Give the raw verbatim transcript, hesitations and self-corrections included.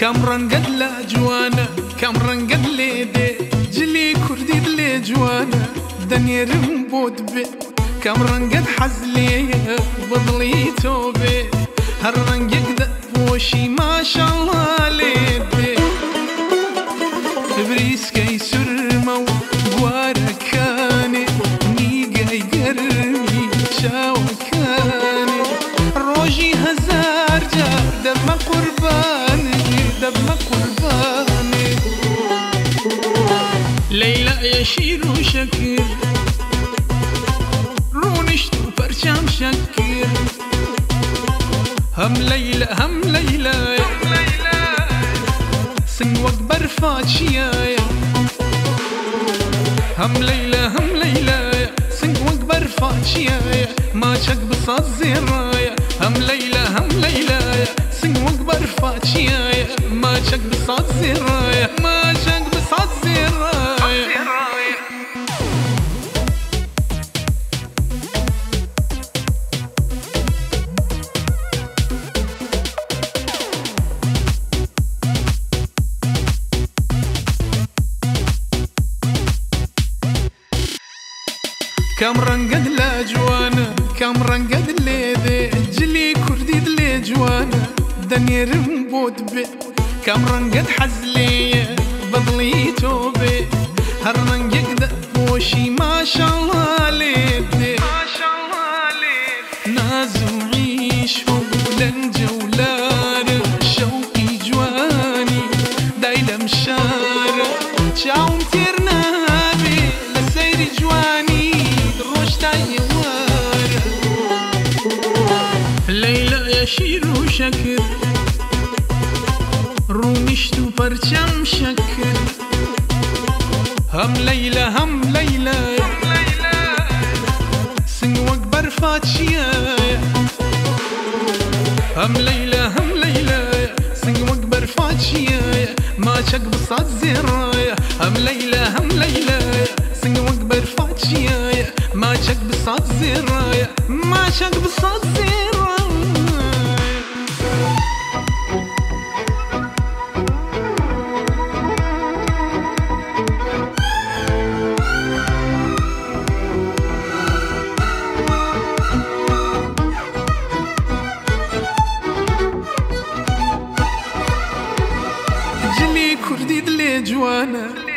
كامران قد لا جوانا كامران قد ليدي جلي كردي دلي جوانا دنيا رمبود بي كامران قد حزلي بضلي توبي هران يقدر وشي ما شاء الله ليدي بريس كي سرمو واركاني نيقاي قرمي شاوكاني روجي هزار جار دم قرباني دم قرباني ليلى يشير شكر رونشتو برشام شكر هم ليلى هم ليلى سنوك برفاتشيا هم ليلى هم ليلى سنوك برفاتشيا ما شك بصاد زرايا هم ليلى هم ليلى سنوك برفاتشيا ما شك بصاد زرايا ما شك بصاد زرايا كامران قد لا جوانا كامران قد ليدي جلي كردي دلي جوانا دنيا رمبود بي كامران قد حزلي بضلي توبي هرمان يقدر وشي ما شاء الله ليدي ما شاء الله ليدي نازو عيش ولن جولار شوقي جواني دايلا مشار شاوم تيرنا بي لسيري جواني ليلى يشير شكر رونشتو برشام شكر هم ليلى هم ليلى سنوك برفاتشيا هم ليلى هم ليلى سنوك برفاتشيا ما شك بصاد زرايا هم ليلى هم ليلى سنوك برفاتشيا ما شك بصاد زرايا ما شك بصاد زرايا جلي كردي دلي جوانا